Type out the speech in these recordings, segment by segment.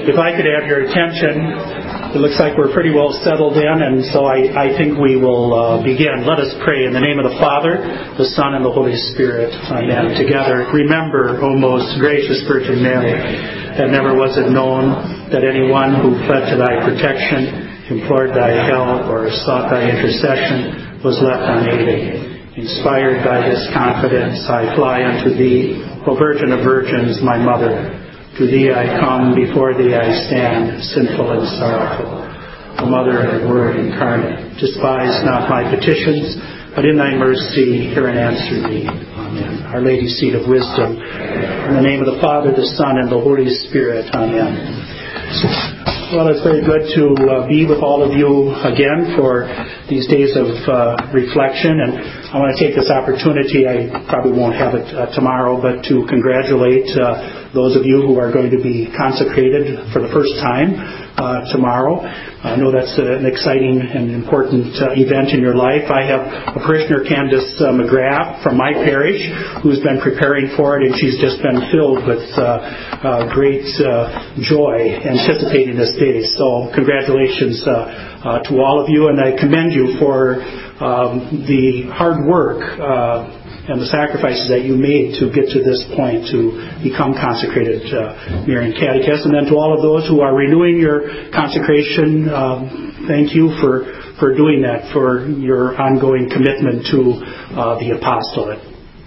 If I could have your attention, it looks like we're pretty well settled in, and so I think we will begin. Let us pray in the name of the Father, the Son, and the Holy Spirit. Amen. Together, remember, O most gracious Virgin Mary, that never was it known that anyone who fled to thy protection, implored thy help, or sought thy intercession was left unaided. Inspired by this confidence, I fly unto thee, O Virgin of Virgins, my Mother. To thee I come, before thee I stand, sinful and sorrowful. O Mother and Word incarnate, despise not my petitions, but in thy mercy hear and answer me. Amen. Our Lady, seat of wisdom, in the name of the Father, the Son, and the Holy Spirit. Amen. Well, it's very good to be with all of you again for these days of reflection, and I want to take this opportunity, I probably won't have it tomorrow, but to congratulate those of you who are going to be consecrated for the first time tomorrow. I know that's an exciting and important event in your life. I have a parishioner, Candace McGrath, from my parish, who's been preparing for it, and she's just been filled with great joy anticipating this day. So congratulations to all of you, and I commend you for the hard work and the sacrifices that you made to get to this point, to become consecrated Marian Catechist. And then to all of those who are renewing your consecration, thank you for doing that, for your ongoing commitment to the apostolate.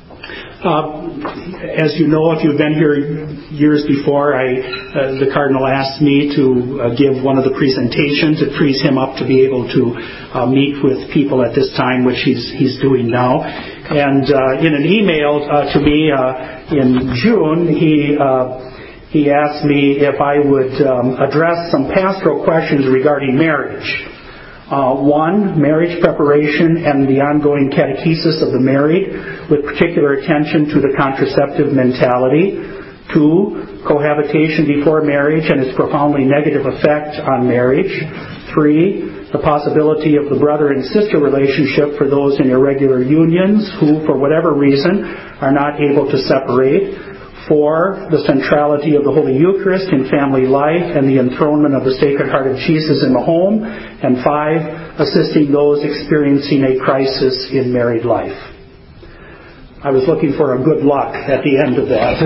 As you know, if you've been here years before, the Cardinal asked me to give one of the presentations. It frees him up to be able to meet with people at this time, which he's doing now. And in an email to me in June, he asked me if I would address some pastoral questions regarding marriage. One, marriage preparation and the ongoing catechesis of the married, with particular attention to the contraceptive mentality. Two, cohabitation before marriage and its profoundly negative effect on marriage. Three, the possibility of the brother and sister relationship for those in irregular unions who, for whatever reason, are not able to separate. 4, the centrality of the Holy Eucharist in family life and the enthronement of the Sacred Heart of Jesus in the home. And 5, assisting those experiencing a crisis in married life. I was looking for a good luck at the end of that.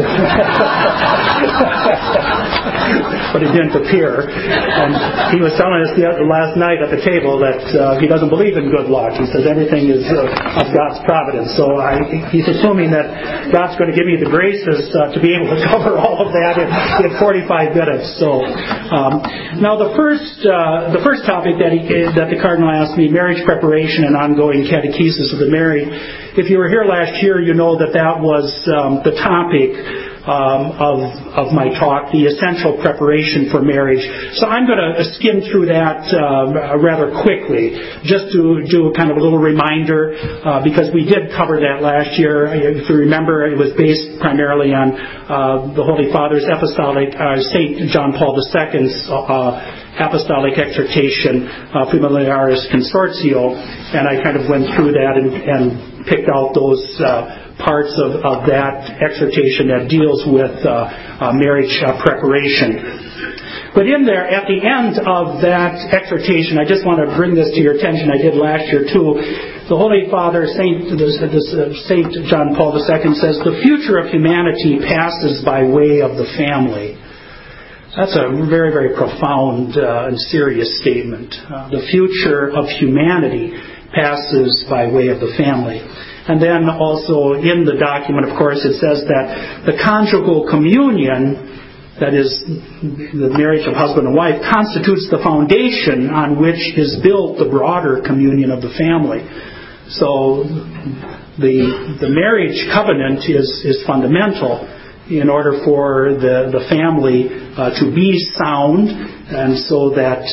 But it didn't appear. And he was telling us last night at the table that he doesn't believe in good luck. He says everything is of God's providence. So he's assuming that God's going to give me the graces to be able to cover all of that in 45 minutes. So now the first topic that the Cardinal asked me, marriage preparation and ongoing catechesis of the married. If you were here last year, you know that was the topic of my talk, the essential preparation for marriage. So I'm going to skim through that rather quickly, just to do a kind of a little reminder, because we did cover that last year. If you remember, it was based primarily on the Holy Father's apostolic, St. John Paul II's apostolic exhortation, Familiaris Consortio, and I kind of went through that and picked out those parts of that exhortation that deals with marriage preparation. But in there, at the end of that exhortation, I just want to bring this to your attention. I did last year too. The Holy Father, St. John Paul II, says, the future of humanity passes by way of the family. That's a very, very profound and serious statement. The future of humanity passes by way of the family. And then also in the document, of course, it says that the conjugal communion, that is, the marriage of husband and wife, constitutes the foundation on which is built the broader communion of the family. So the marriage covenant is fundamental in order for the family to be sound, and so that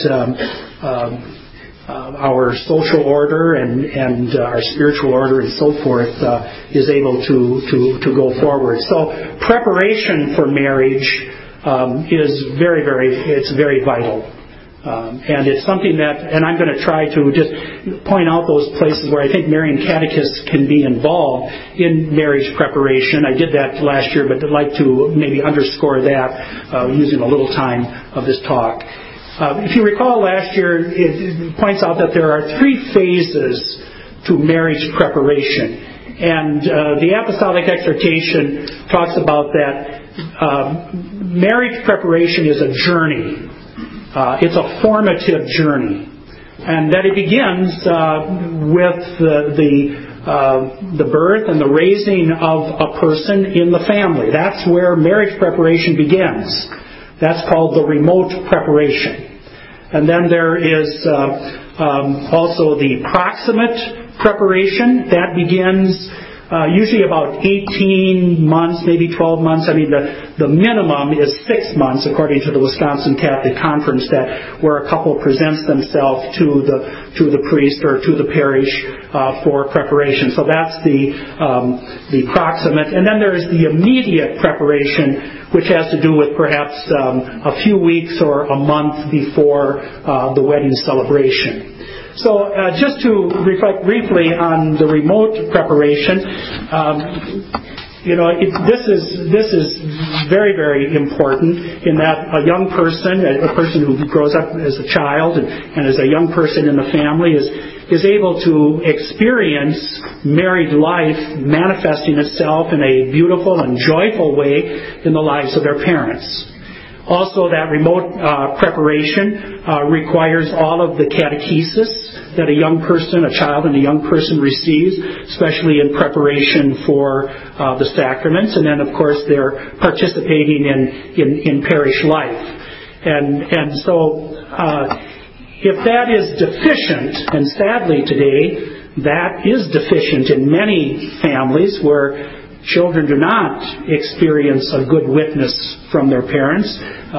our social order and our spiritual order and so forth is able to go forward. So preparation for marriage is very, very vital. And it's something and I'm going to try to just point out those places where I think Marian catechists can be involved in marriage preparation. I did that last year, but I'd like to maybe underscore that using a little time of this talk. If you recall last year, it points out that there are 3 phases to marriage preparation. And the Apostolic Exhortation talks about that marriage preparation is a journey. It's a formative journey. And that it begins with the birth and the raising of a person in the family. That's where marriage preparation begins. That's called the remote preparation. And then there is also the proximate preparation. That begins usually about 18 months, maybe 12 months. I mean, the minimum is 6 months, according to the Wisconsin Catholic Conference, where a couple presents themselves to the priest or to the parish for preparation. So that's the proximate. And then there's the immediate preparation, which has to do with perhaps a few weeks or a month before the wedding celebration. So just to reflect briefly on the remote preparation, this is very, very important in that a young person, a person who grows up as a child and as a young person in the family is able to experience married life manifesting itself in a beautiful and joyful way in the lives of their parents. Also, that remote preparation requires all of the catechesis that a child and a young person receives, especially in preparation for the sacraments. And then, of course, they're participating in parish life. And so, if that is deficient, and sadly today, that is deficient in many families where children do not experience a good witness from their parents.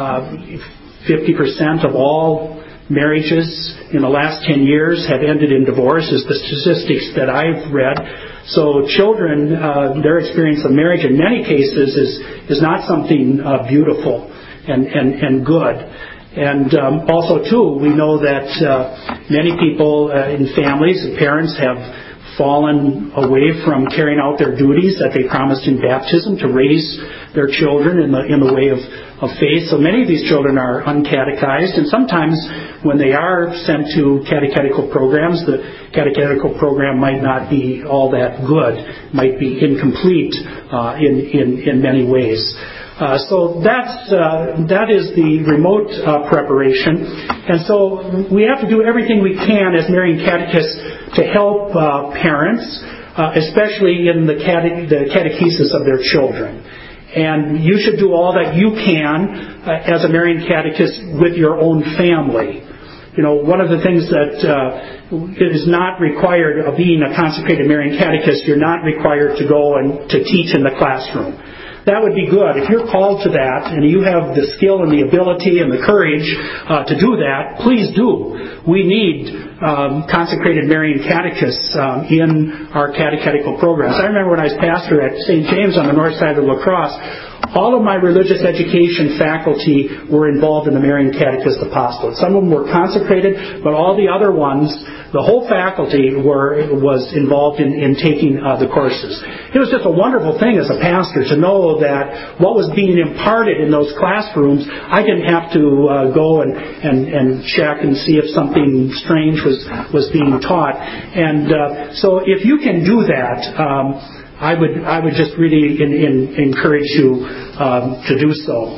50% of all marriages in the last 10 years have ended in divorce, is the statistics that I've read. So children, their experience of marriage in many cases is not something beautiful and good. And also, too, we know that many people in families, parents have fallen away from carrying out their duties that they promised in baptism to raise their children in the way of faith. So many of these children are uncatechized, and sometimes when they are sent to catechetical programs, the catechetical program might not be all that good, might be incomplete in many ways. So that is the remote preparation. And so we have to do everything we can as Marian catechists to help parents, especially in the catechesis of their children. And you should do all that you can as a Marian catechist with your own family. One of the things that is not required of being a consecrated Marian catechist, you're not required to go and to teach in the classroom. That would be good. If you're called to that and you have the skill and the ability and the courage to do that, please do. We need consecrated Marian catechists in our catechetical programs. I remember when I was pastor at St. James on the north side of La Crosse, all of my religious education faculty were involved in the Marian Catechist Apostolate. Some of them were consecrated, but all the other ones, the whole faculty was involved in taking the courses. It was just a wonderful thing as a pastor to know that what was being imparted in those classrooms, I didn't have to go and check and see if something strange was being taught. And so if you can do that, I would just really encourage you to do so.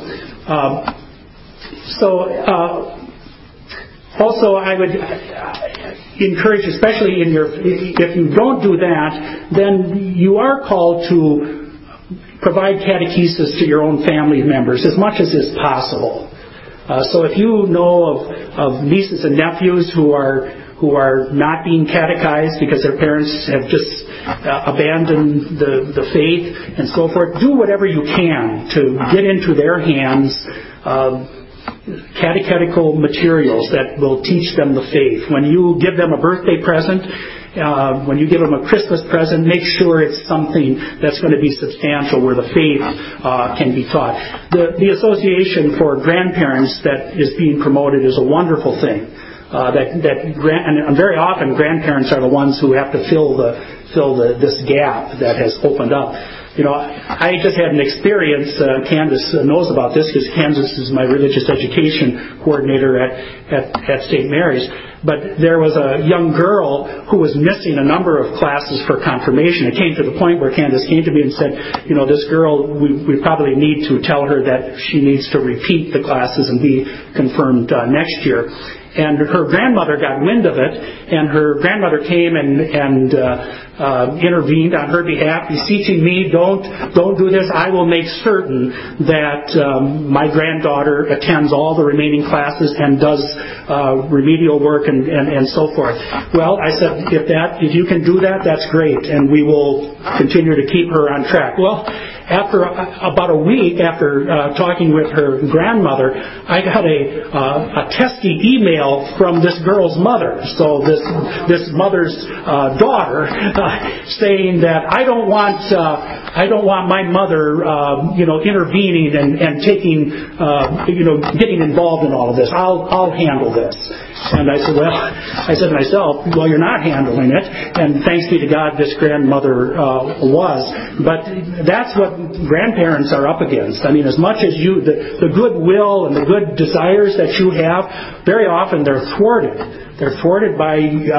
Also, I would encourage, especially if you don't do that, then you are called to provide catechesis to your own family members as much as is possible. So if you know of nieces and nephews who are not being catechized because their parents have just abandoned the faith and so forth, do whatever you can to get into their hands catechetical materials that will teach them the faith. When you give them a birthday present when you give them a Christmas present, make sure it's something that's going to be substantial where the faith can be taught. The Association for Grandparents that is being promoted is a wonderful thing. And very often grandparents are the ones who have to fill this gap that has opened up. I just had an experience. Candace knows about this because Candace is my religious education coordinator at St. Mary's. But there was a young girl who was missing a number of classes for confirmation. It came to the point where Candace came to me and said, this girl, we probably need to tell her that she needs to repeat the classes and be confirmed next year. And her grandmother got wind of it, and her grandmother came and intervened on her behalf, beseeching me, don't do this. I will make certain that my granddaughter attends all the remaining classes and does remedial work and so forth. Well, I said, if you can do that, that's great, and we will continue to keep her on track. Well, after about a week after talking with her grandmother, I got a testy email from this girl's mother. So this mother's daughter saying that I don't want my mother intervening and taking getting involved in all of this. I'll handle this. And I said to myself, well, you're not handling it, and thanks be to God this grandmother was. But that's what grandparents are up against. I mean, as much as the goodwill and the good desires that you have, very often they're thwarted. They're thwarted by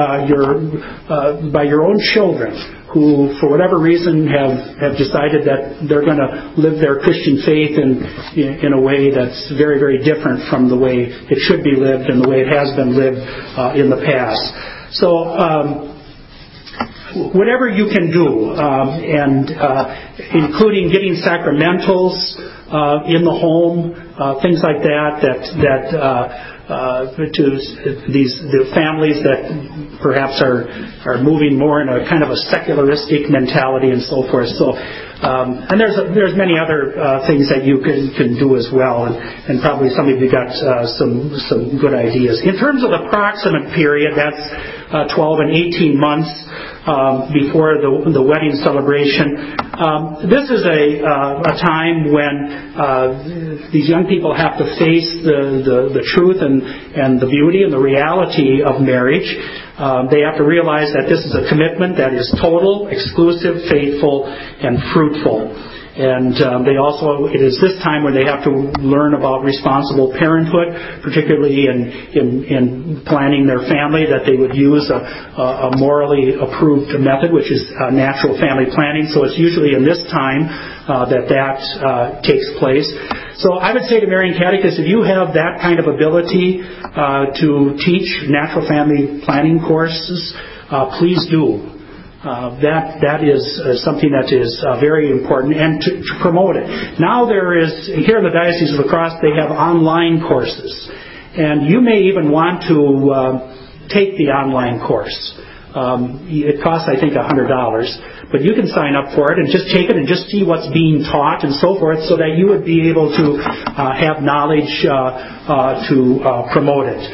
your own children, who, for whatever reason, have decided that they're going to live their Christian faith in a way that's very, very different from the way it should be lived and the way it has been lived in the past. So, whatever you can do, and including getting sacramentals in the home, things like that to the families that perhaps are moving more in a kind of a secularistic mentality and so forth. So, and there's many other things that you can do as well, and probably some of you got some good ideas. In terms of the proximate period, that's 12 and 18 months before the wedding celebration. This is a time when these young people have to face the truth and the beauty and the reality of marriage. They have to realize that this is a commitment that is total, exclusive, faithful, and fruitful. And it is this time when they have to learn about responsible parenthood, particularly in planning their family, that they would use a morally approved method, which is natural family planning. So it's usually in this time that takes place. So I would say to Marian Catechists, if you have that kind of ability to teach natural family planning courses, please do. That is something that is very important, and to promote it. Now here in the Diocese of La Crosse, they have online courses, and you may even want to take the online course. It costs, I think, $100, but you can sign up for it and just take it and just see what's being taught and so forth, so that you would be able to have knowledge to promote it.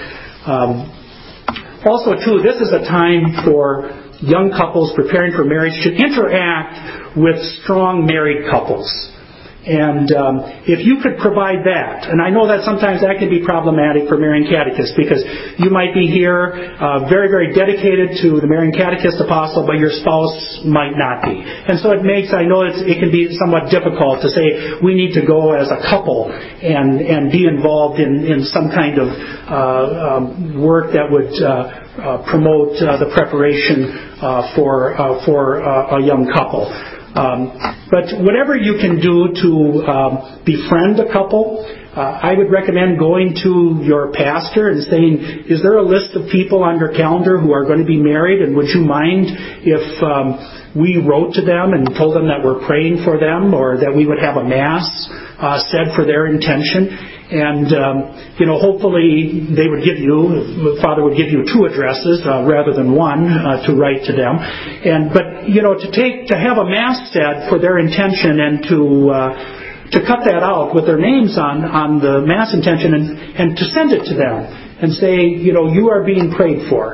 Also, too, this is a time for young couples preparing for marriage to interact with strong married couples. And if you could provide that, and I know that sometimes that can be problematic for Marian Catechists, because you might be here very, very dedicated to the Marian Catechist Apostle, but your spouse might not be. And so it can be somewhat difficult to say we need to go as a couple and be involved in some kind of work that would promote the preparation for a young couple. But whatever you can do to befriend a couple, I would recommend going to your pastor and saying, is there a list of people on your calendar who are going to be married, and would you mind if we wrote to them and told them that we're praying for them, or that we would have a mass said for their intention? And hopefully Father would give you 2 addresses rather than one to write to them. But to have a mass said for their intention, and to cut that out with their names on the mass intention, and to send it to them and say, you are being prayed for.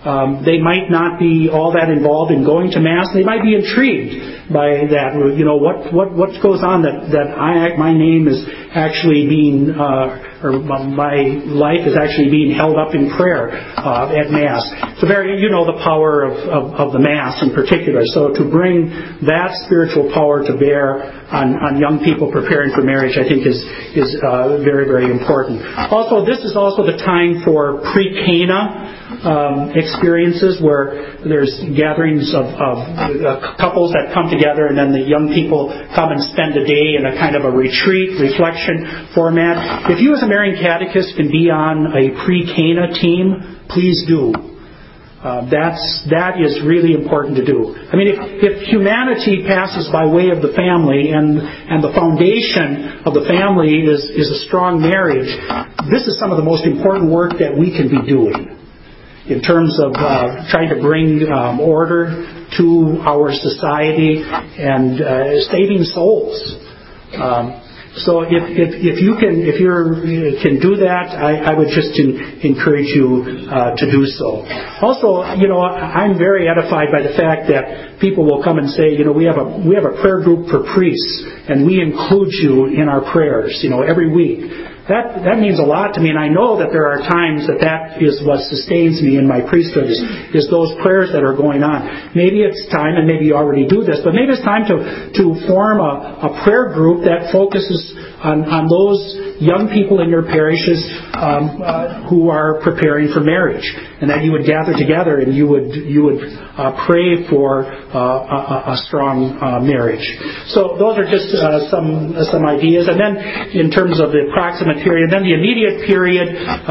They might not be all that involved in going to Mass. They might be intrigued by that. What goes on that my name is actually being, or my life is actually being held up in prayer at Mass. So the power of the Mass in particular. So to bring that spiritual power to bear on young people preparing for marriage, I think is very, very important. Also, this is also the time for pre-Cana experiences where there's gatherings of couples that come together, and then the young people come and spend a day in a kind of a retreat, reflection format. If you as a Marian catechist can be on a pre-Cana team, please do. That is really important to do. I mean, if humanity passes by way of the family and the foundation of the family is a strong marriage, this is some of the most important work that we can be doing in terms of trying to bring order to our society and saving souls. So if you can do that, I would just encourage you to do so. Also, I'm very edified by the fact that people will come and say, we have a prayer group for priests, and we include you in our prayers, every week. That means a lot to me, and I know that there are times that is what sustains me in my priesthood, is those prayers that are going on. Maybe it's time, and maybe you already do this, but maybe it's time to form a prayer group that focuses on those young people in your parishes who are preparing for marriage, and that you would gather together and you would pray for a strong marriage. So those are just some ideas. And then in terms of the proximate period, then the immediate period,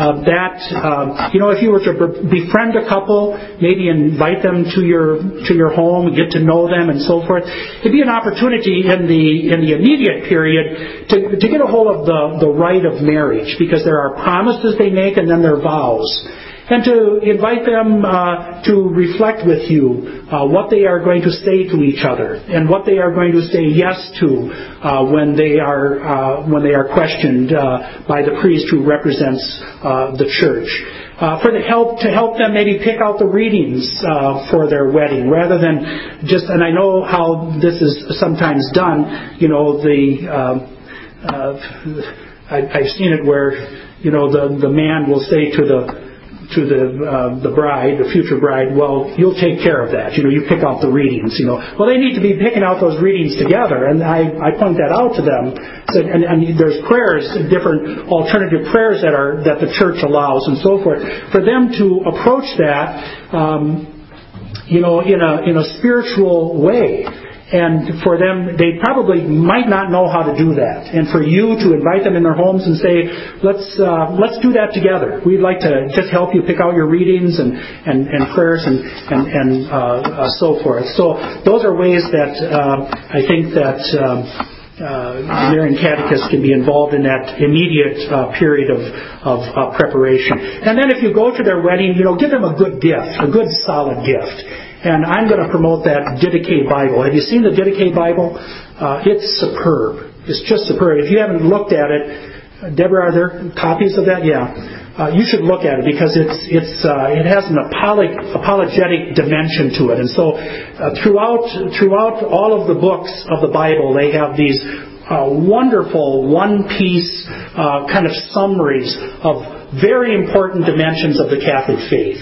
if you were to befriend a couple, maybe invite them to your home, get to know them, and so forth, it'd be an opportunity in the immediate period to get a hold of the rite of marriage, because there are promises they make and then there are vows. And to invite them to reflect with you what they are going to say to each other, and what they are going to say yes to when they are questioned by the priest who represents the church. To help them maybe pick out the readings for their wedding, rather than just, and I know how this is sometimes done, I've seen it where, the man will say to the bride, the future bride, well, you'll take care of that. You pick out the readings. Well, they need to be picking out those readings together, and I point that out to them. And there's prayers, different alternative prayers that the church allows, and so forth. For them to approach that, in a spiritual way. And for them, they probably might not know how to do that. And for you to invite them in their homes and say, let's do that together. We'd like to just help you pick out your readings and prayers and so forth. So those are ways that I think that Marian catechists can be involved in that immediate period of preparation. And then if you go to their wedding, give them a good gift, a good solid gift. And I'm going to promote that Didache Bible. Have you seen the Didache Bible? It's superb. It's just superb. If you haven't looked at it, Deborah, are there copies of that? Yeah. You should look at it, because it has an apologetic dimension to it. And so throughout all of the books of the Bible, they have these wonderful one-piece kind of summaries of very important dimensions of the Catholic faith.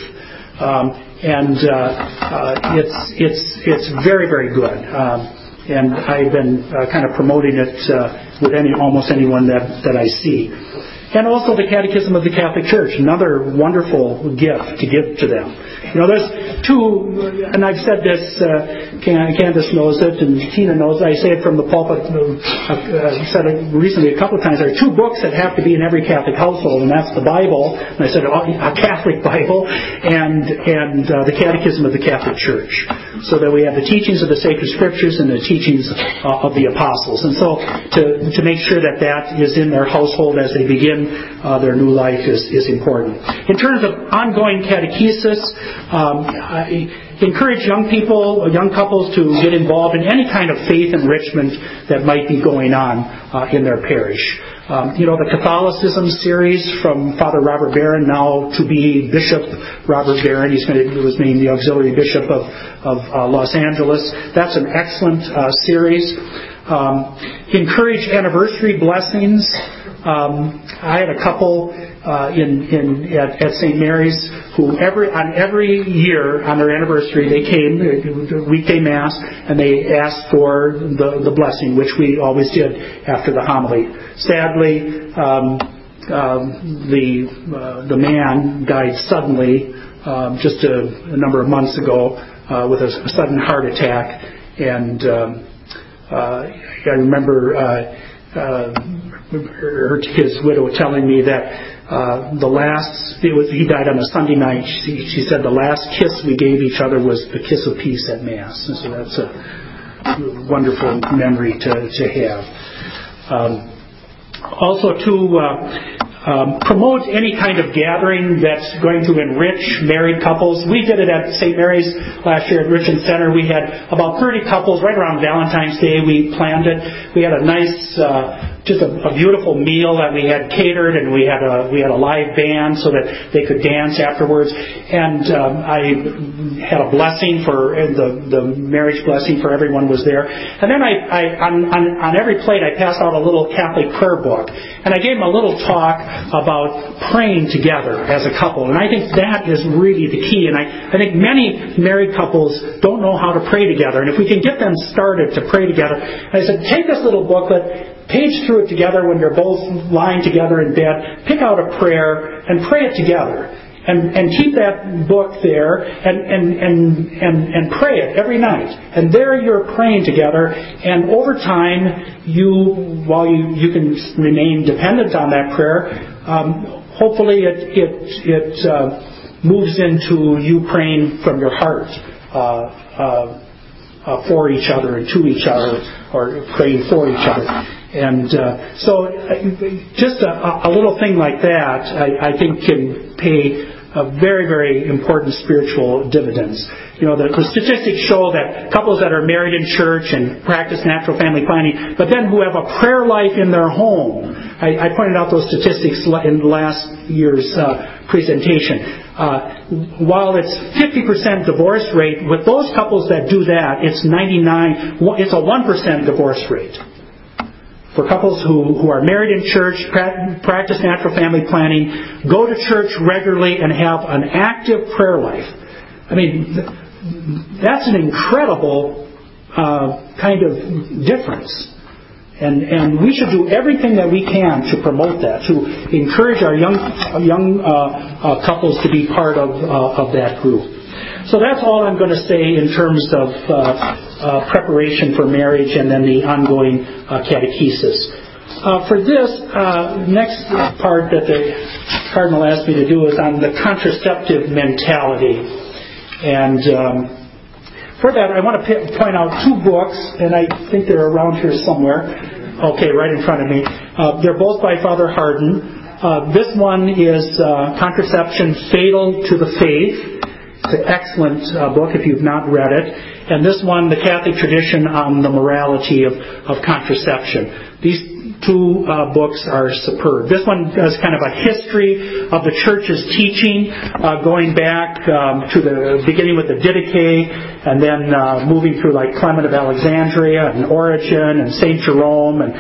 It's very, very good. And I've been kind of promoting it with almost anyone that I see. And also the Catechism of the Catholic Church, another wonderful gift to give to them. There's two, and I've said this, Candace knows it, and Tina knows it. I say it from the pulpit. I've said it recently a couple of times. There are two books that have to be in every Catholic household, and that's the Bible, and I said a Catholic Bible, and the Catechism of the Catholic Church, so that we have the teachings of the sacred scriptures and the teachings of the apostles. And so to make sure that is in their household as they begin their new life is important. In terms of ongoing catechesis, I encourage young couples to get involved in any kind of faith enrichment that might be going on in their parish. The Catholicism series from Father Robert Barron, now to be Bishop Robert Barron. He was named the Auxiliary Bishop of Los Angeles. That's an excellent series. Encourage anniversary blessings. I had a couple at St. Mary's who every year on their anniversary they came weekday mass and they asked for the blessing, which we always did after the homily. Sadly, the man died suddenly just a number of months ago with a sudden heart attack, and I remember his widow telling me that he died on a Sunday night. She said the last kiss we gave each other was the kiss of peace at Mass. And so that's a wonderful memory to have. Also to promote any kind of gathering that's going to enrich married couples. We did it at St. Mary's last year at Richmond Center. We had about 30 couples right around Valentine's Day. We planned it. We had a nice, just a beautiful meal that we had catered, and we had a live band so that they could dance afterwards. And I had a blessing for the marriage blessing for everyone was there. And then on every plate I passed out a little Catholic prayer book, and I gave them a little talk about praying together as a couple. And I think that is really the key. And I think many married couples don't know how to pray together. And if we can get them started to pray together, I said, take this little booklet, page through it together when you're both lying together in bed, pick out a prayer and pray it together. And keep that book there and pray it every night. And there you're praying together, and over time, while you can remain dependent on that prayer, hopefully it moves into you praying from your heart for each other and to each other, or praying for each other. And so just a little thing like that, I think can pay very, very important spiritual dividends. The statistics show that couples that are married in church and practice natural family planning, but then who have a prayer life in their home. I pointed out those statistics in last year's presentation. While it's 50% divorce rate, with those couples that do that, it's a 1% divorce rate. For couples who are married in church, practice natural family planning, go to church regularly, and have an active prayer life. I mean, that's an incredible kind of difference. And we should do everything that we can to promote that, to encourage our young couples to be part of that group. So that's all I'm going to say in terms of preparation for marriage and then the ongoing catechesis. For this, next part that the Cardinal asked me to do is on the contraceptive mentality. And for that, I want to point out two books, and I think they're around here somewhere. Okay, right in front of me. They're both by Father Hardon. This one is Contraception Fatal to the Faith. It's an excellent book if you've not read it. And this one, The Catholic Tradition on the Morality of Contraception. These two books are superb. This one does kind of a history of the Church's teaching, going back to the beginning with the Didache, and then moving through like Clement of Alexandria and Origen and St. Jerome and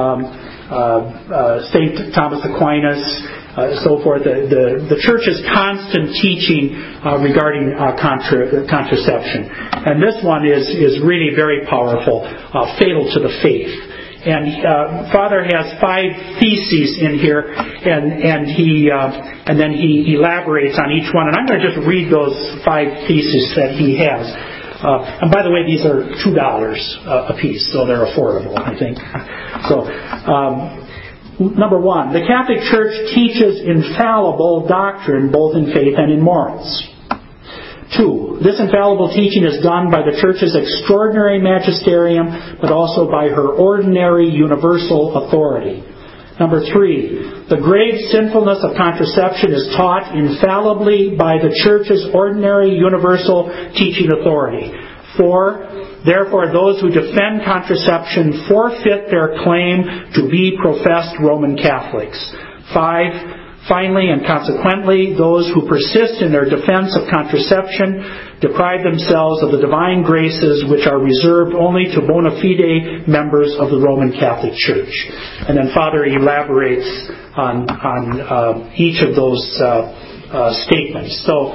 St. Thomas Aquinas. So forth. The Church's constant teaching regarding contraception, and this one is really very powerful. Fatal to the faith, and Father has 5 theses in here, and then he elaborates on each one. And I'm going to just read those 5 theses that he has. And by the way, these are $2 a piece, so they're affordable, I think. So. Number 1, the Catholic Church teaches infallible doctrine both in faith and in morals. 2, this infallible teaching is done by the Church's extraordinary magisterium, but also by her ordinary universal authority. Number 3, the grave sinfulness of contraception is taught infallibly by the Church's ordinary universal teaching authority. 4, Therefore, those who defend contraception forfeit their claim to be professed Roman Catholics. 5. Finally and consequently, those who persist in their defense of contraception deprive themselves of the divine graces which are reserved only to bona fide members of the Roman Catholic Church. And then Father elaborates on each of those statements. So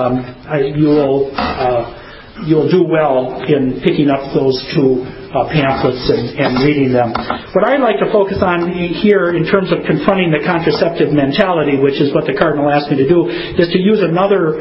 you'll do well in picking up those two pamphlets and reading them. What I'd like to focus on here in terms of confronting the contraceptive mentality, which is what the Cardinal asked me to do, is to use another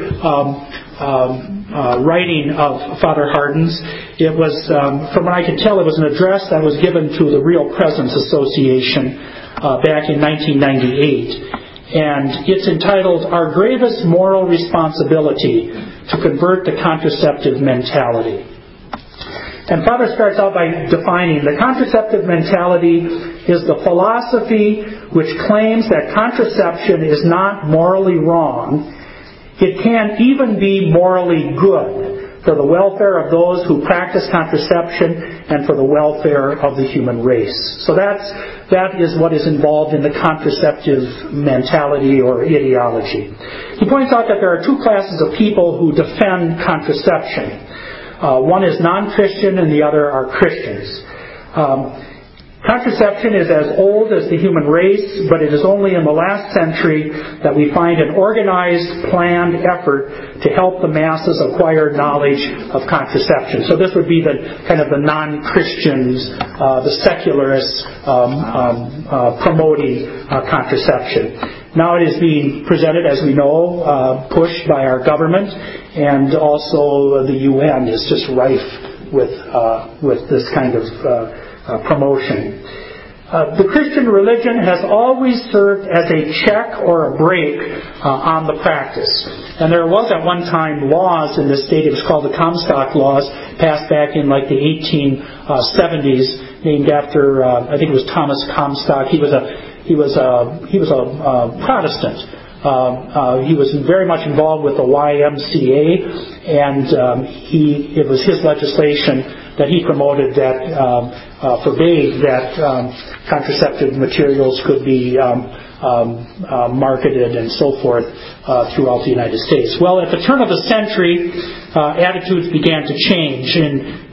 writing of Father Hardin's. It was, from what I can tell, it was an address that was given to the Real Presence Association back in 1998. And it's entitled, Our Gravest Moral Responsibility to Convert the Contraceptive Mentality. And Father starts out by defining the contraceptive mentality is the philosophy which claims that contraception is not morally wrong. It can even be morally good for the welfare of those who practice contraception and for the welfare of the human race. So that is what is involved in the contraceptive mentality or ideology. He points out that there are two classes of people who defend contraception. One is non-Christian and the other are Christians. Contraception is as old as the human race, but it is only in the last century that we find an organized, planned effort to help the masses acquire knowledge of contraception. So this would be the kind of the non-Christians, the secularists promoting contraception. Now it is being presented, as we know, pushed by our government, and also the UN is just rife with this kind of promotion. The Christian religion has always served as a check or a brake on the practice. And there was at one time laws in this state, it was called the Comstock laws, passed back in like the 1870s, named after, I think it was Thomas Comstock. He was a Protestant. He was very much involved with the YMCA, and it was his legislation that he promoted that forbade that contraceptive materials could be marketed and so forth throughout the United States. Well, at the turn of the century, attitudes began to change. In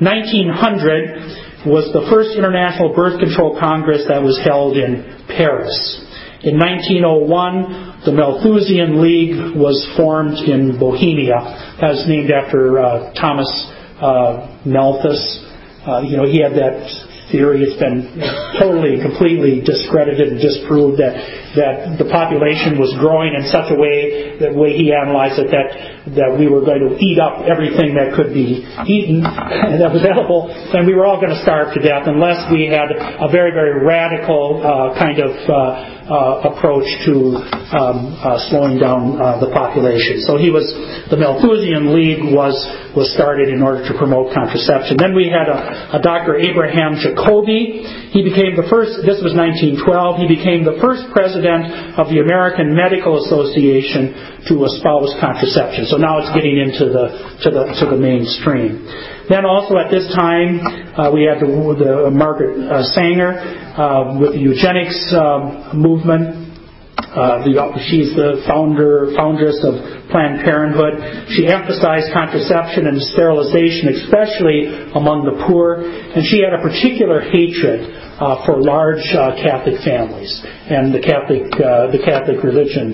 1900 was the first International Birth Control Congress that was held in Paris. In 1901, the Malthusian League was formed in Bohemia. That was named after Thomas Malthus. He had that theory. It's been totally, completely discredited and disproved that the population was growing in such a way, the way he analyzed it, that we were going to eat up everything that could be eaten that was edible, and we were all going to starve to death unless we had a very, very radical kind of approach to slowing down the population. So the Malthusian League was started in order to promote contraception. Then we had a Dr. Abraham Jacobi. He became the first, this was 1912, he became the first president of the American Medical Association to espouse contraception. So now it's getting into the mainstream. Then also at this time, we had the Margaret Sanger with the eugenics movement. She's the foundress of Planned Parenthood. She emphasized contraception and sterilization, especially among the poor, and she had a particular hatred for large Catholic families and the Catholic religion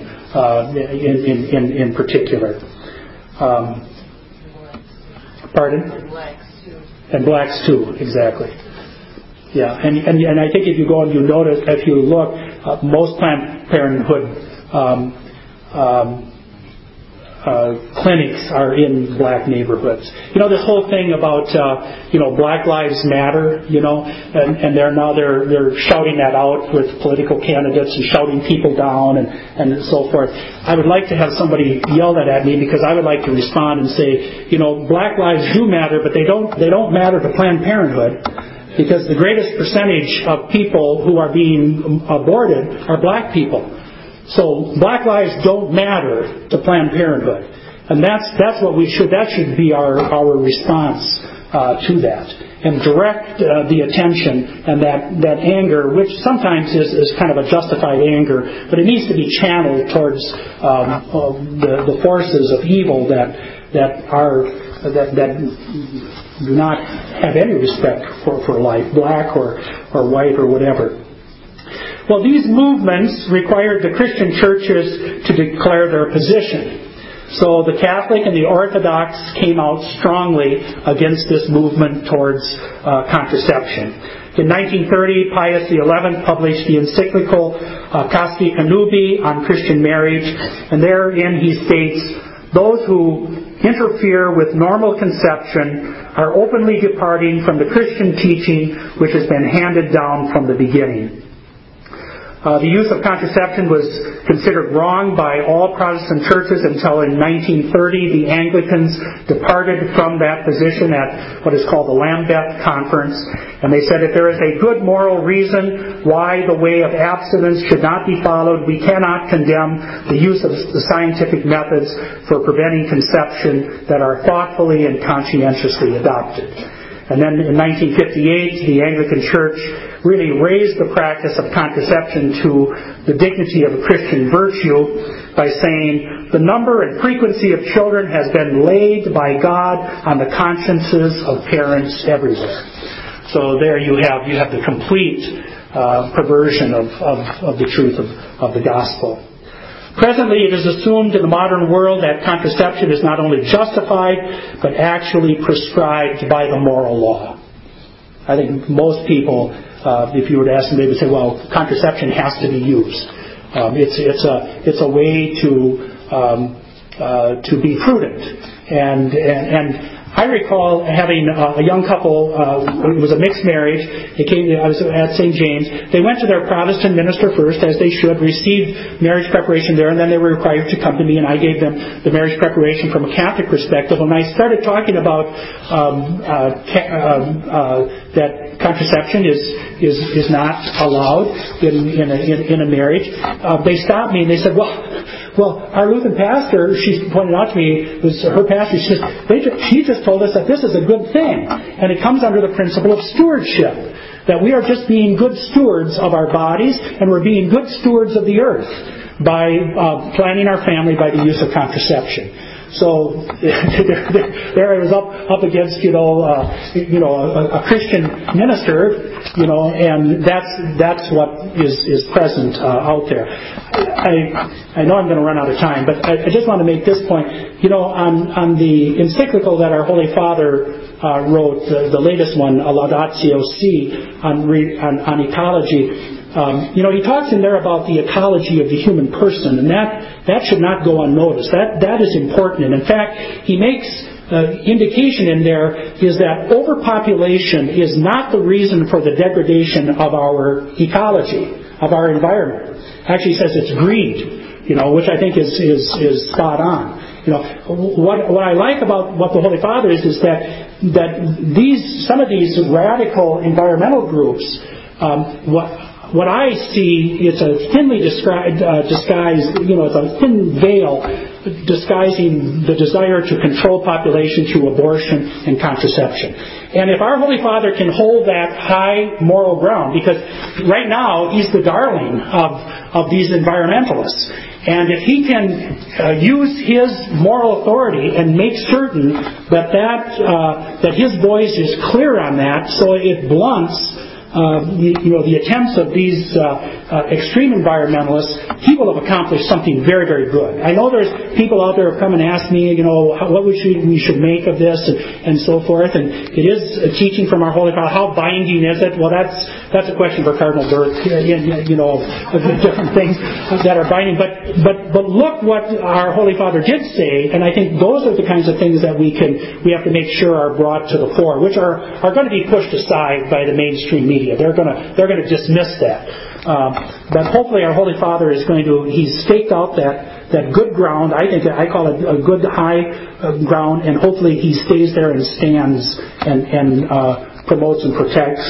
in particular. Pardon? And blacks too, exactly. Yeah, and I think if you go and you notice, if you look, most Planned Parenthood clinics are in black neighborhoods. This whole thing about Black Lives Matter, and they're shouting that out with political candidates and shouting people down and so forth. I would like to have somebody yell that at me, because I would like to respond and say, Black lives do matter, but they don't matter to Planned Parenthood. Because the greatest percentage of people who are being aborted are black people. So black lives don't matter to Planned Parenthood. And that's what that should be our response to that and direct the attention and that anger, which sometimes is kind of a justified anger, but it needs to be channeled towards the forces of evil that do not have any respect for life, black or white or whatever. Well, these movements required the Christian churches to declare their position. So the Catholic and the Orthodox came out strongly against this movement towards contraception. In 1930, Pius XI published the encyclical Casti Connubii on Christian marriage, and therein he states, "Those who interfere with normal conception are openly departing from the Christian teaching which has been handed down from the beginning." The use of contraception was considered wrong by all Protestant churches until in 1930 the Anglicans departed from that position at what is called the Lambeth Conference. And they said if there is a good moral reason why the way of abstinence should not be followed, we cannot condemn the use of the scientific methods for preventing conception that are thoughtfully and conscientiously adopted. And then in 1958, the Anglican Church really raised the practice of contraception to the dignity of a Christian virtue by saying, "The number and frequency of children has been laid by God on the consciences of parents everywhere." So there you have the complete perversion of the truth of the gospel. Presently, it is assumed in the modern world that contraception is not only justified, but actually prescribed by the moral law. I think most people, if you were to ask them, they would say, well, contraception has to be used. It's a way to be prudent. And I recall having a young couple, it was a mixed marriage. I was at St. James. They went to their Protestant minister first, as they should, received marriage preparation there, and then they were required to come to me, and I gave them the marriage preparation from a Catholic perspective. And I started talking about that contraception is not allowed in a marriage. They stopped me and they said, well, our Lutheran pastor, she pointed out to me, was her pastor, she just told us that this is a good thing. And it comes under the principle of stewardship. That we are just being good stewards of our bodies, and we're being good stewards of the earth by planning our family by the use of contraception. So there I was up against a Christian minister, and that's what is present out there. I know I'm going to run out of time, but I just want to make this point. On the encyclical that our Holy Father wrote, the latest one, Laudatio Si, on ecology. He talks in there about the ecology of the human person, and that should not go unnoticed. That is important. And in fact, he makes indication in there is that overpopulation is not the reason for the degradation of our ecology, of our environment. Actually, he says it's greed, which I think is spot on. What I like about what the Holy Father is that some of these radical environmental groups, what I see is a thinly disguised, it's a thin veil disguising the desire to control population through abortion and contraception. And if our Holy Father can hold that high moral ground, because right now he's the darling of these environmentalists, and if he can use his moral authority and make certain that his voice is clear on that, so it blunts the attempts of these extreme environmentalists, he will have accomplished something very, very good. I know there's people out there who have come and asked me, what we should make of this and so forth. And it is a teaching from our Holy Father. How binding is it? Well, that's a question for Cardinal Burke. Of different things that are binding. But look what our Holy Father did say, and I think those are the kinds of things that we have to make sure are brought to the fore, which are going to be pushed aside by the mainstream media. They're going to dismiss that. But hopefully our Holy Father he's staked out that good ground. I call it a good high ground, and hopefully he stays there and stands and promotes and protects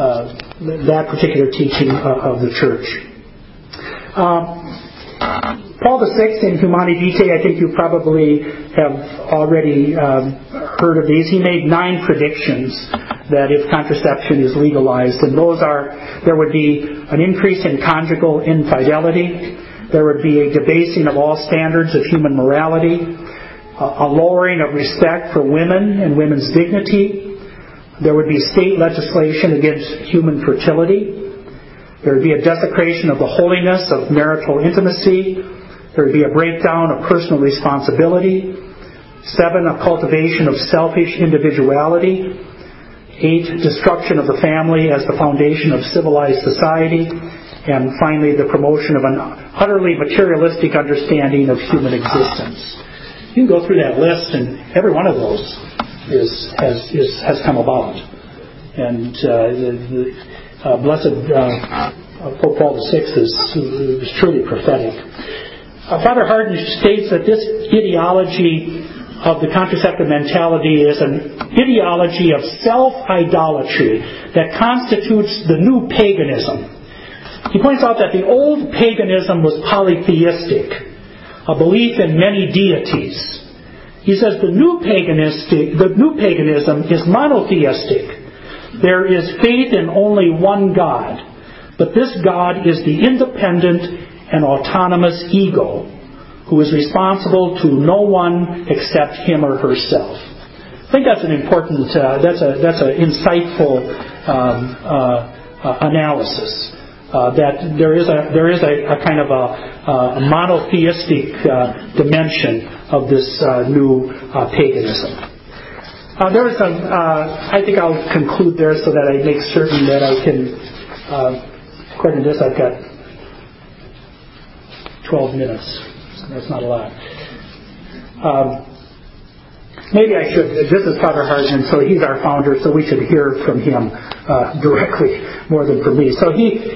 that particular teaching of the Church. Paul VI in Humanae Vitae, I think you probably have already heard of these. He made 9 predictions that if contraception is legalized, and those are, there would be an increase in conjugal infidelity, there would be a debasing of all standards of human morality, a lowering of respect for women and women's dignity, there would be state legislation against human fertility, there would be a desecration of the holiness of marital intimacy. There would be a breakdown of personal responsibility. 7, a cultivation of selfish individuality. 8, destruction of the family as the foundation of civilized society. And finally, the promotion of an utterly materialistic understanding of human existence. You can go through that list, and every one of those has come about. And Blessed Pope Paul VI is truly prophetic. Father Hardin states that this ideology of the contraceptive mentality is an ideology of self-idolatry that constitutes the new paganism. He points out that the old paganism was polytheistic, a belief in many deities. He says the new paganism is monotheistic. There is faith in only one God, but this God is the independent and autonomous ego who is responsible to no one except him or herself. I think that's an important, that's an insightful analysis. That there is a kind of a monotheistic dimension of this new paganism. There was some. I think I'll conclude there so that I make certain that I can. According to this, I've got 12 minutes. So that's not a lot. Maybe I should. This is Father Hardin, so he's our founder, so we should hear from him directly more than from me. So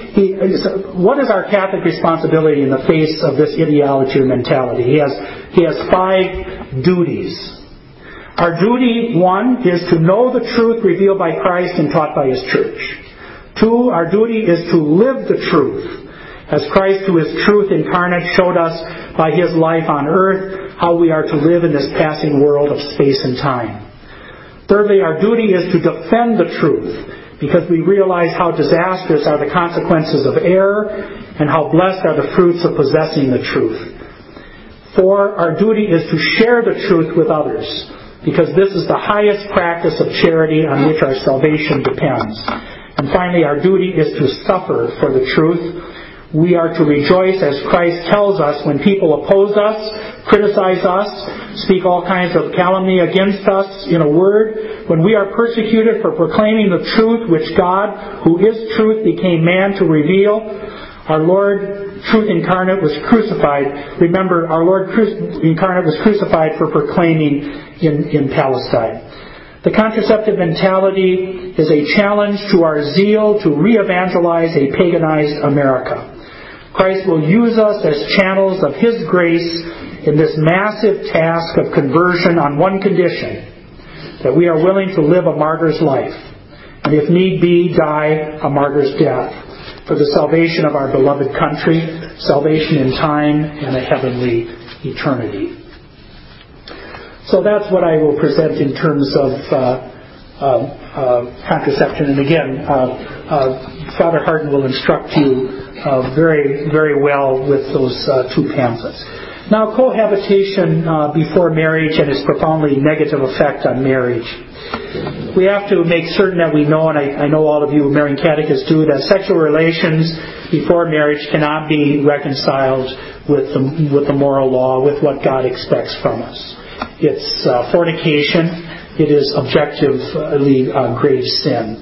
what is our Catholic responsibility in the face of this ideology or mentality? He has 5 duties. Our duty, 1, is to know the truth revealed by Christ and taught by His Church. 2, our duty is to live the truth, as Christ, who is truth incarnate, showed us by His life on earth how we are to live in this passing world of space and time. Thirdly, our duty is to defend the truth, because we realize how disastrous are the consequences of error and how blessed are the fruits of possessing the truth. 4, our duty is to share the truth with others, because this is the highest practice of charity on which our salvation depends. And finally, our duty is to suffer for the truth. We are to rejoice, as Christ tells us, when people oppose us, criticize us, speak all kinds of calumny against us in a word. When we are persecuted for proclaiming the truth which God, who is truth, became man to reveal. Our Lord, truth incarnate, was crucified. Remember, our Lord incarnate was crucified for proclaiming in Palestine. The contraceptive mentality is a challenge to our zeal to re-evangelize a paganized America. Christ will use us as channels of His grace in this massive task of conversion on one condition, that we are willing to live a martyr's life, and if need be, die a martyr's death, for the salvation of our beloved country, salvation in time, and a heavenly eternity. So that's what I will present in terms of contraception. And again, Father Hardin will instruct you very, very well with those 2 pamphlets. Now, cohabitation before marriage and its profoundly negative effect on marriage. We have to make certain that we know, and I know all of you Marian catechists do, that sexual relations before marriage cannot be reconciled with the moral law, with what God expects from us. It's fornication. It is objectively grave sin.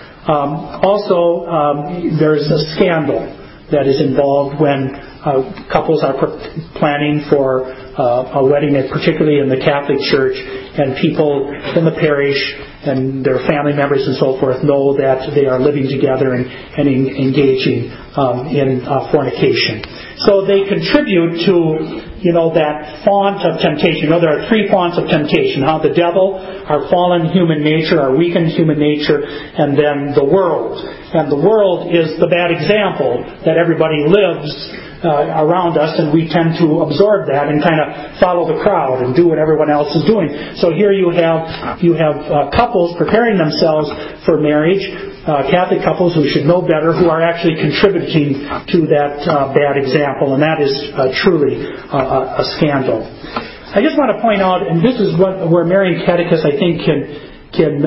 Also, there's a scandal that is involved when couples are planning for a wedding, particularly in the Catholic Church, and people in the parish and their family members and so forth know that they are living together and engaging in fornication. So they contribute to, that font of temptation. There are 3 fonts of temptation. How the devil, our fallen human nature, our weakened human nature, and then the world. And the world is the bad example that everybody lives around us, and we tend to absorb that and kind of follow the crowd and do what everyone else is doing. So here you have couples preparing themselves for marriage, Catholic couples who should know better, who are actually contributing to that bad example, and that is truly a scandal. I just want to point out, and this is where marrying catechists I think can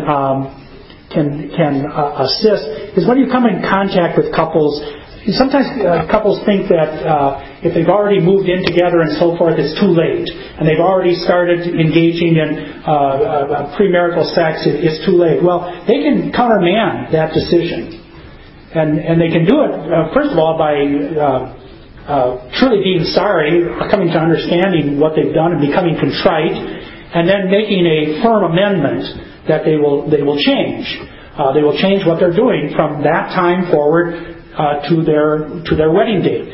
assist, is when you come in contact with couples. Sometimes couples think that if they've already moved in together and so forth, it's too late. And they've already started engaging in premarital sex, it's too late. Well, they can countermand that decision. And they can do it, first of all, by truly being sorry, coming to understanding what they've done and becoming contrite, and then making a firm amendment that they will change. They will change what they're doing from that time forward to their wedding date.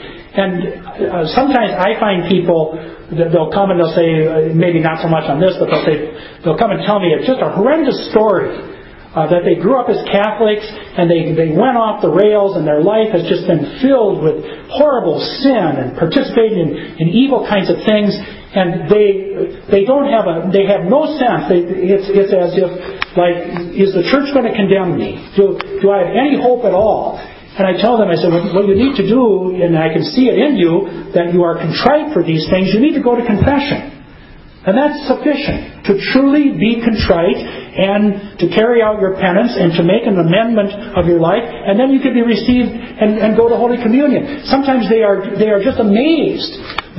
And sometimes I find people that they'll come and they'll say, maybe not so much on this, but they'll come and tell me it's just a horrendous story that they grew up as Catholics and they went off the rails and their life has just been filled with horrible sin and participating in evil kinds of things, and they have no sense. It's as if, like, is the church going to condemn me? Do I have any hope at all? And I tell them, I said, what you need to do, and I can see it in you, that you are contrite for these things, you need to go to confession. And that's sufficient to truly be contrite and to carry out your penance and to make an amendment of your life, and then you can be received and go to Holy Communion. Sometimes they are just amazed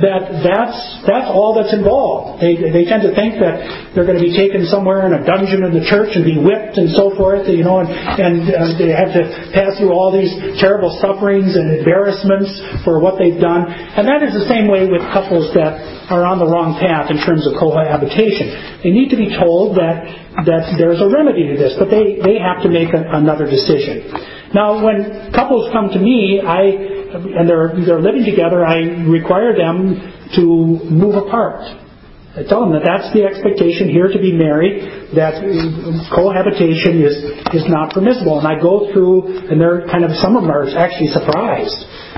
that's all that's involved. They tend to think that they're going to be taken somewhere in a dungeon in the church and be whipped and so forth, and they have to pass through all these terrible sufferings and embarrassments for what they've done. And that is the same way with couples that are on the wrong path in terms of cohabitation. They need to be told that there's a remedy to this, but they have to make another decision. Now, when couples come to me, and they're living together, I require them to move apart. I tell them that that's the expectation here to be married, that cohabitation is not permissible. And I go through, and some of them are actually surprised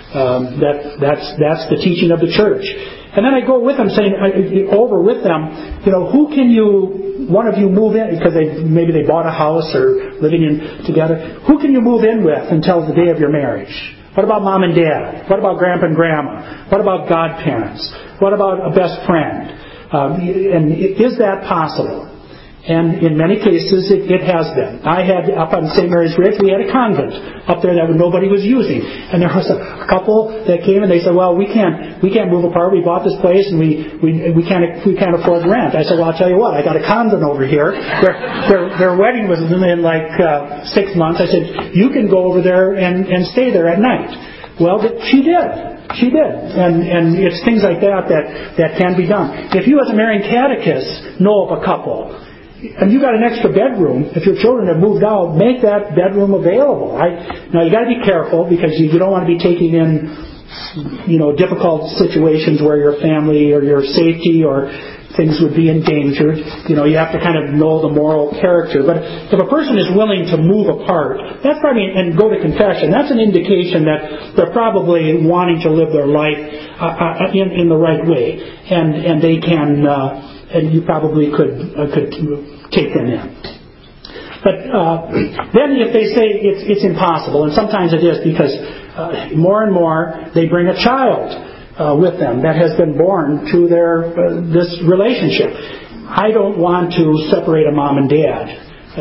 that's the teaching of the church. And then I go with them, over with them, who can one of you move in, because maybe they bought a house or living in together, who can you move in with until the day of your marriage? What about mom and dad? What about grandpa and grandma? What about godparents? What about a best friend? And is that possible? And in many cases, it has been. I had, up on St. Mary's Ridge, we had a convent up there that nobody was using. And there was a couple that came and they said, well, we can't move apart. We bought this place and we can't afford rent. I said, well, I'll tell you what, I got a convent over here. Their wedding was in like 6 months. I said, you can go over there and stay there at night. Well, she did. She did. And it's things like that can be done. If you as a marrying catechist know of a couple, and you got an extra bedroom, if your children have moved out, make that bedroom available. Now you got to be careful, because you don't want to be taking in, difficult situations where your family or your safety or things would be endangered. You have to kind of know the moral character. But if a person is willing to move apart, that's probably, and go to confession, that's an indication that they're probably wanting to live their life in the right way, and they can. And you probably could take them in. But then if they say it's impossible, and sometimes it is, because more and more they bring a child with them that has been born to this relationship. I don't want to separate a mom and dad.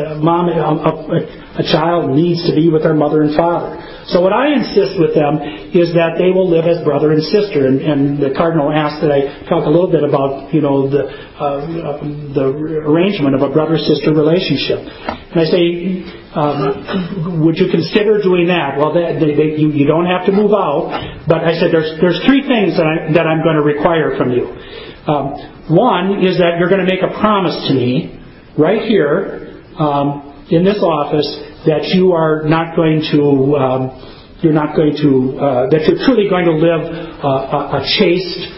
A child needs to be with their mother and father. So what I insist with them is that they will live as brother and sister. And the Cardinal asked that I talk a little bit about, the arrangement of a brother-sister relationship. And I say, would you consider doing that? Well, you don't have to move out. But I said, there's 3 things that I'm going to require from you. One is that you're going to make a promise to me right here in this office that you are not going to, that you're truly going to live a chaste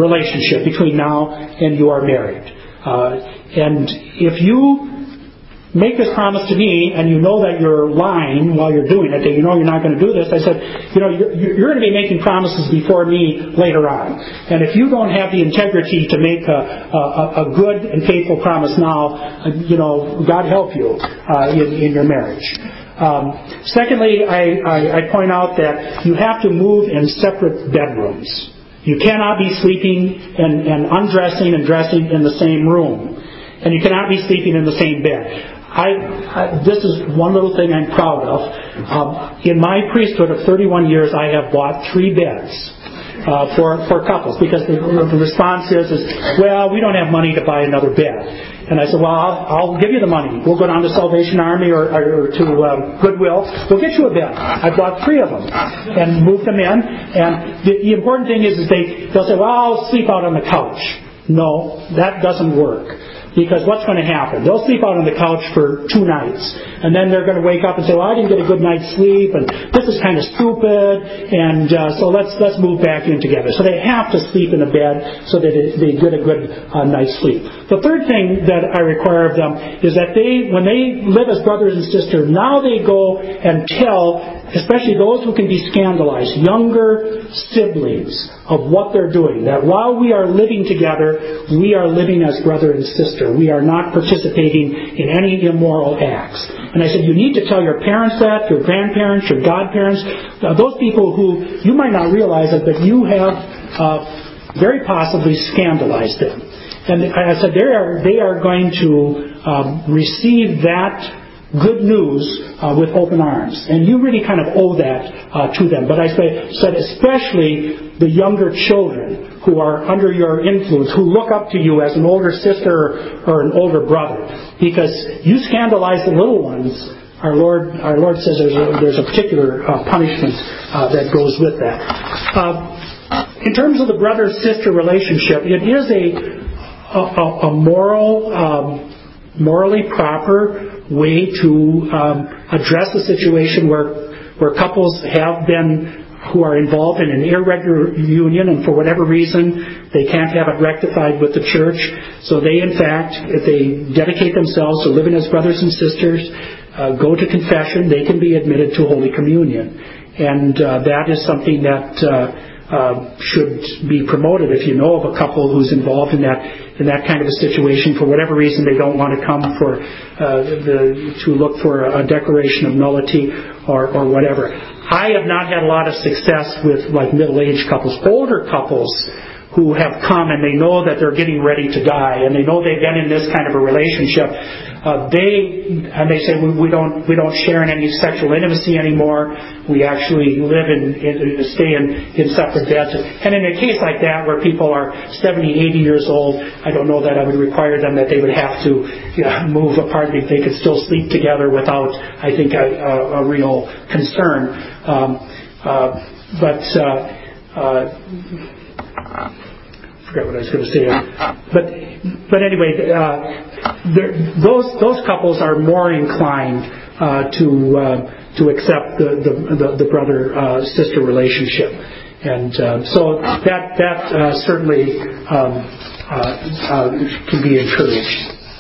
relationship between now and you are married. And if you make this promise to me, and you know that you're lying while you're doing it, that you know you're not going to do this. I said, you're going to be making promises before me later on. And if you don't have the integrity to make a good and faithful promise now, God help you in your marriage. Secondly, I point out that you have to move in separate bedrooms. You cannot be sleeping and undressing and dressing in the same room. And you cannot be sleeping in the same bed. This is one little thing I'm proud of. In my priesthood of 31 years, I have bought 3 beds for couples, because the response is, well, we don't have money to buy another bed. And I said, well, I'll give you the money. We'll go down to Salvation Army or to Goodwill. We'll get you a bed. I bought 3 of them and moved them in. And the important thing is they'll say, well, I'll sleep out on the couch. No, that doesn't work. Because what's going to happen? They'll sleep out on the couch for 2 nights. And then they're going to wake up and say, well, I didn't get a good night's sleep, and this is kind of stupid, and so let's move back in together. So they have to sleep in a bed so that they get a good night's sleep. The third thing that I require of them is that when they live as brothers and sisters, now they go and tell, especially those who can be scandalized, younger siblings, of what they're doing. That while we are living together, we are living as brother and sister. We are not participating in any immoral acts. And I said, you need to tell your parents that, your grandparents, your godparents, those people who you might not realize it, but you have very possibly scandalized them. And I said, they are going to receive that good news with open arms. And you really kind of owe that to them. But I said especially the younger children who are under your influence, who look up to you as an older sister or an older brother. Because you scandalize the little ones, our Lord says there's a particular punishment that goes with that. In terms of the brother-sister relationship, it is a morally proper way to address a situation where couples have been who are involved in an irregular union, and for whatever reason they can't have it rectified with the church. So they, in fact, if they dedicate themselves to living as brothers and sisters, go to confession, they can be admitted to Holy Communion. And that is something that should be promoted. If you know of a couple who's involved in that kind of a situation, for whatever reason they don't want to come to look for a declaration of nullity or whatever. I have not had a lot of success with middle-aged couples. Older couples who have come and they know that they're getting ready to die, and they know they've been in this kind of a relationship. They say we don't share in any sexual intimacy anymore. We actually live stay in separate beds. And in a case like that, where people are 70, 80 years old, I don't know that I would require them that they would have to move apart. They could still sleep together without, I think, a real concern. I forgot what I was going to say. But anyway, those couples are more inclined to accept the brother-sister relationship, and so that certainly can be encouraged.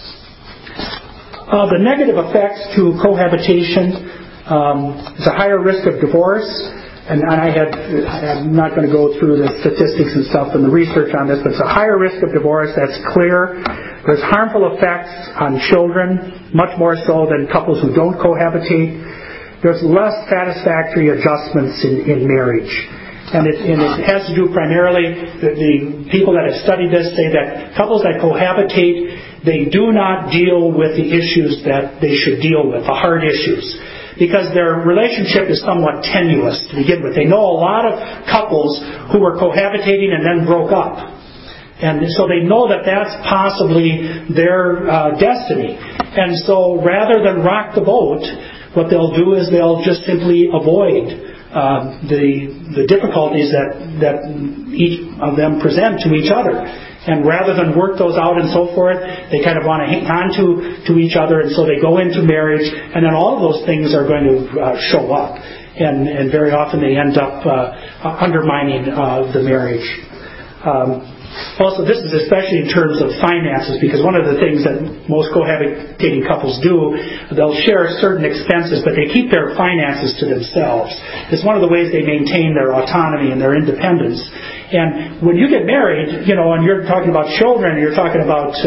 The negative effects to cohabitation is a higher risk of divorce. And I'm not going to go through the statistics and stuff and the research on this, but it's a higher risk of divorce, that's clear. There's harmful effects on children, much more so than couples who don't cohabitate. There's less satisfactory adjustments in marriage. And it has to do primarily, the people that have studied this say that couples that cohabitate, they do not deal with the issues that they should deal with, the hard issues. Because their relationship is somewhat tenuous to begin with. They know a lot of couples who were cohabitating and then broke up. And so they know that that's possibly their destiny. And so rather than rock the boat, what they'll do is they'll just simply avoid the difficulties that each of them present to each other. And rather than work those out and so forth, they kind of want to hang on to each other, and so they go into marriage, and then all of those things are going to show up. And very often they end up undermining the marriage. Also, this is especially in terms of finances, because one of the things that most cohabitating couples do, they'll share certain expenses, but they keep their finances to themselves. It's one of the ways they maintain their autonomy and their independence. And when you get married, and you're talking about children, you're talking about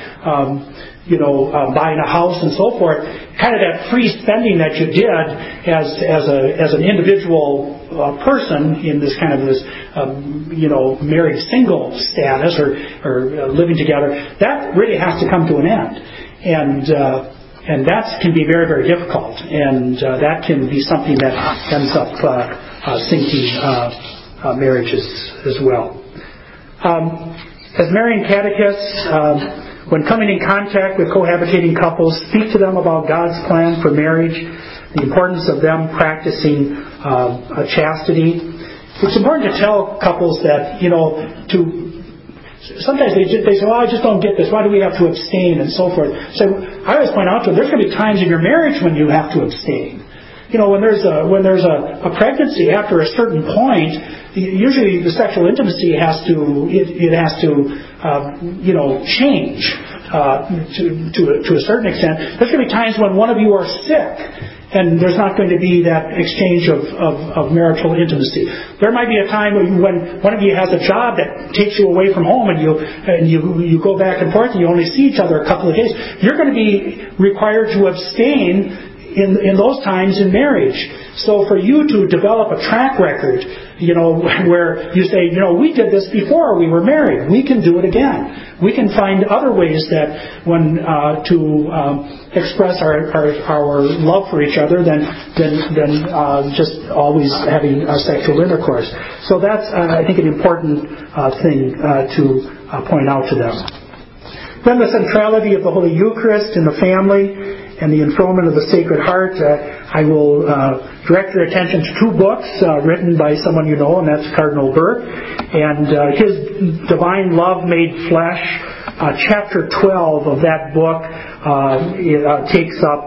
buying a house and so forth, kind of that free spending that you did as an individual person in this kind of married single status or living together, that really has to come to an end. And that can be very, very difficult. And that can be something that ends up sinking marriages as well. As marrying catechists, when coming in contact with cohabitating couples, speak to them about God's plan for marriage, the importance of them practicing chastity. It's important to tell couples that, sometimes they say, well, I just don't get this. Why do we have to abstain and so forth? So I always point out to them, there's going to be times in your marriage when you have to abstain. When there's a pregnancy after a certain point, usually the sexual intimacy has to change to a certain extent. There's going to be times when one of you are sick, and there's not going to be that exchange of marital intimacy. There might be a time when one of you has a job that takes you away from home, and you go back and forth, and you only see each other a couple of days. You're going to be required to abstain in those times in marriage. So for you to develop a track record, where you say, we did this before we were married, we can do it again. We can find other ways that to express our love for each other than just always having sexual intercourse. So that's, I think, an important thing to point out to them. Then the centrality of the Holy Eucharist in the family and the enthronement of the Sacred Heart. I will direct your attention to two books written by someone you know, and that's Cardinal Burke. And his Divine Love Made Flesh, chapter 12 of that book takes up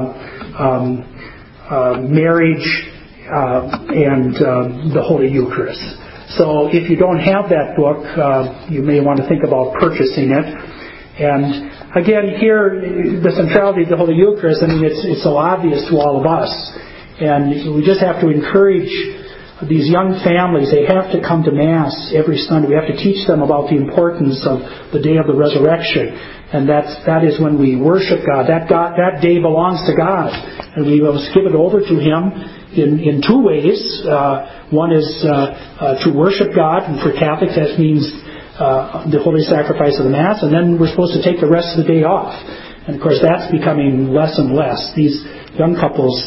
marriage and the Holy Eucharist. So if you don't have that book, you may want to think about purchasing it. And again, here, the centrality of the Holy Eucharist, it's so obvious to all of us. And we just have to encourage these young families. They have to come to Mass every Sunday. We have to teach them about the importance of the day of the resurrection. And that is when we worship God. That day belongs to God. And we must give it over to Him in two ways. One is to worship God, and for Catholics that means the holy sacrifice of the Mass, and then we're supposed to take the rest of the day off. And of course that's becoming less and less. These young couples,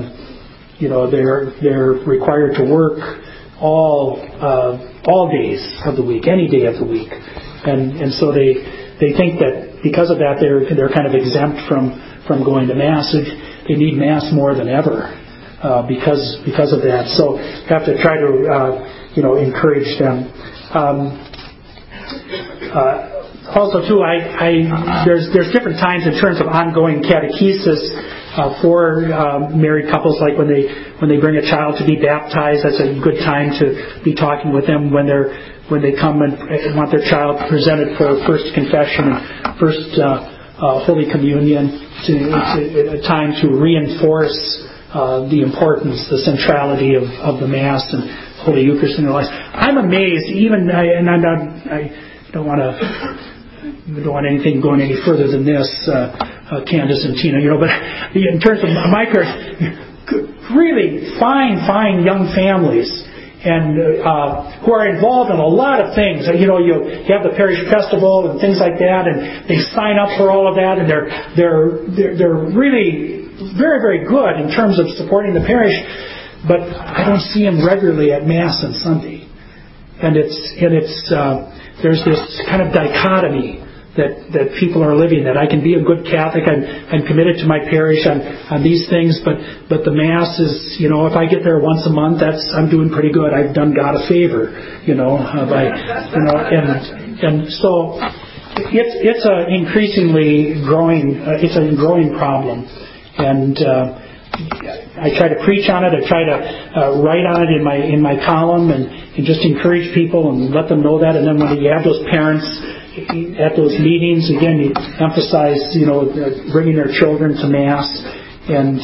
they're required to work all days of the week, any day of the week, and so they think that because of that they're kind of exempt from going to Mass. They need Mass more than ever because of that. So you have to try to encourage them. Also, too, there's different times in terms of ongoing catechesis for married couples, like when they bring a child to be baptized. That's a good time to be talking with them when they come and want their child presented for first confession and first Holy Communion. It's a time to reinforce the importance, the centrality of the Mass and Holy Eucharist in their lives. I'm amazed, I don't want anything going any further than this, Candace and Tina, but in terms of my parents, really fine young families, and who are involved in a lot of things. You have the parish festival and things like that, and they sign up for all of that, and they're really very, very good in terms of supporting the parish. But I don't see them regularly at Mass on Sunday, and there's this kind of dichotomy that people are living, that I can be a good Catholic, I'm committed to my parish on these things, but the Mass is, if I get there once a month, I'm doing pretty good. I've done God a favor, and so it's an increasingly growing problem, and I try to preach on it. I try to write on it in my column and just encourage people and let them know that. And then when you have those parents at those meetings, again, you emphasize, bringing their children to Mass, and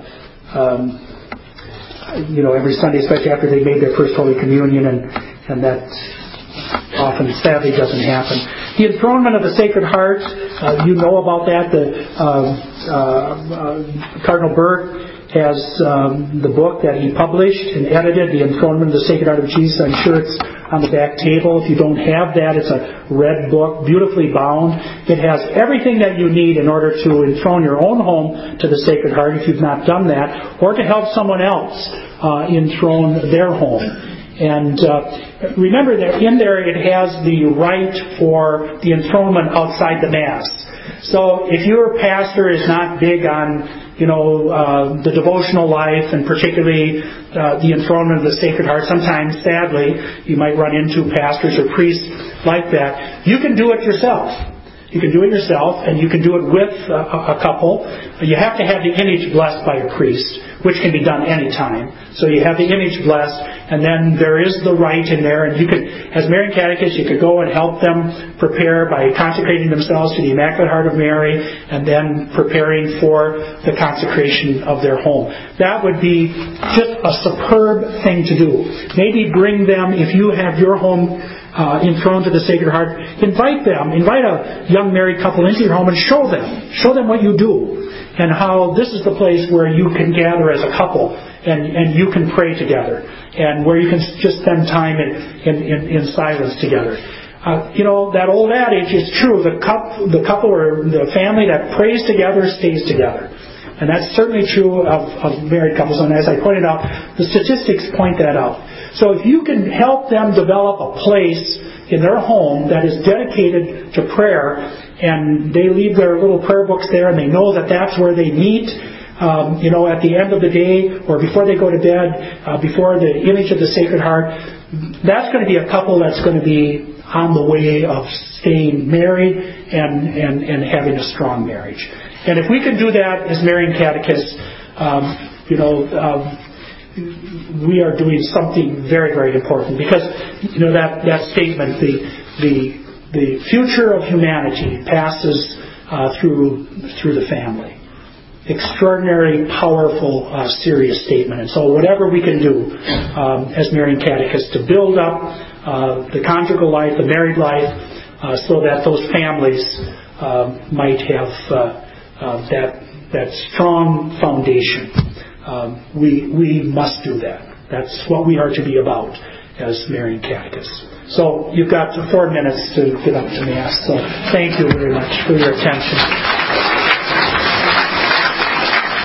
every Sunday, especially after they made their first Holy Communion, and that often, sadly, doesn't happen. The enthronement of the Sacred Heart, you know about that. Cardinal Burke has the book that he published and edited, The Enthronement of the Sacred Heart of Jesus. I'm sure it's on the back table. If you don't have that, it's a red book, beautifully bound. It has everything that you need in order to enthrone your own home to the Sacred Heart, if you've not done that, or to help someone else enthrone their home. And remember that in there it has the right for the enthronement outside the Mass. So if your pastor is not big on the devotional life, and particularly the enthronement of the Sacred Heart, sometimes, sadly, you might run into pastors or priests like that. You can do it yourself. You can do it yourself, and you can do it with a couple. You have to have the image blessed by a priest, which can be done anytime. So you have the image blessed, and then there is the rite in there, and you could, as Marian Catechist, you could go and help them prepare by consecrating themselves to the Immaculate Heart of Mary, and then preparing for the consecration of their home. That would be just a superb thing to do. Maybe bring them, if you have your home enthroned to the Sacred Heart, invite a young married couple into your home and show them what you do, and how this is the place where you can gather as a couple, and you can pray together, and where you can just spend time in silence together. That old adage is true. The couple or the family that prays together stays together. And that's certainly true of married couples. And as I pointed out, the statistics point that out. So if you can help them develop a place in their home that is dedicated to prayer, and they leave their little prayer books there, and they know that that's where they meet, at the end of the day, or before they go to bed, before the image of the Sacred Heart, that's going to be a couple that's going to be on the way of staying married and having a strong marriage. And if we can do that as Marian Catechists, we are doing something very, very important, because that statement, the future of humanity passes through the family. Extraordinary, powerful, serious statement. And so whatever we can do as Marian Catechists to build up the conjugal life, the married life, so that those families might have that strong foundation. We must do that. That's what we are to be about as Marian Catechists. So you've got 4 minutes to get up to Mass. So thank you very much for your attention.